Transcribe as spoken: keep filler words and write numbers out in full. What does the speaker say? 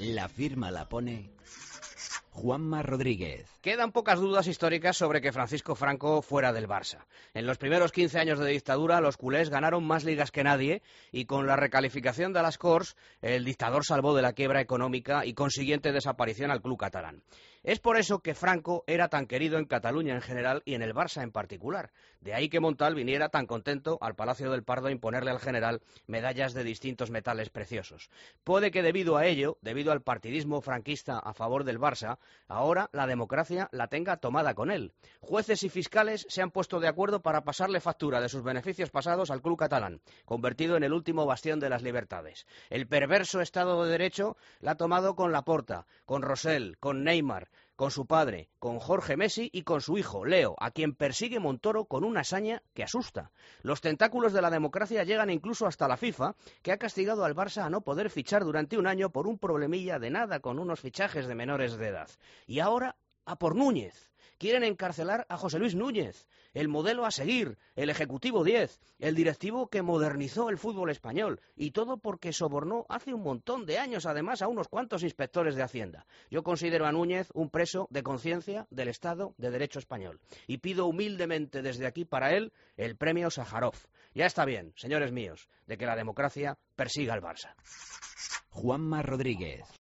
La firma la pone Juanma Rodríguez. Quedan pocas dudas históricas sobre que Francisco Franco fuera del Barça. En los primeros quince años de dictadura, los culés ganaron más ligas que nadie y con la recalificación de las Corts, el dictador salvó de la quiebra económica y consiguiente desaparición al club catalán. Es por eso que Franco era tan querido en Cataluña en general y en el Barça en particular. De ahí que Montal viniera tan contento al Palacio del Pardo a imponerle al general medallas de distintos metales preciosos. Puede que debido a ello, debido al partidismo franquista a favor del Barça, ahora la democracia la tenga tomada con él. Jueces y fiscales se han puesto de acuerdo para pasarle factura de sus beneficios pasados al club catalán, convertido en el último bastión de las libertades. El perverso Estado de Derecho la ha tomado con Laporta, con Rosell, con Neymar, con su padre, con Jorge Messi y con su hijo, Leo, a quien persigue Montoro con una hazaña que asusta. Los tentáculos de la democracia llegan incluso hasta la FIFA, que ha castigado al Barça a no poder fichar durante un año por un problemilla de nada con unos fichajes de menores de edad. Y ahora, a por Núñez. Quieren encarcelar a José Luis Núñez, el modelo a seguir, el Ejecutivo diez, el directivo que modernizó el fútbol español, y todo porque sobornó hace un montón de años, además, a unos cuantos inspectores de Hacienda. Yo considero a Núñez un preso de conciencia del Estado de Derecho español, y pido humildemente desde aquí para él el premio Sájarov. Ya está bien, señores míos, de que la democracia persiga al Barça. Juanma Rodríguez.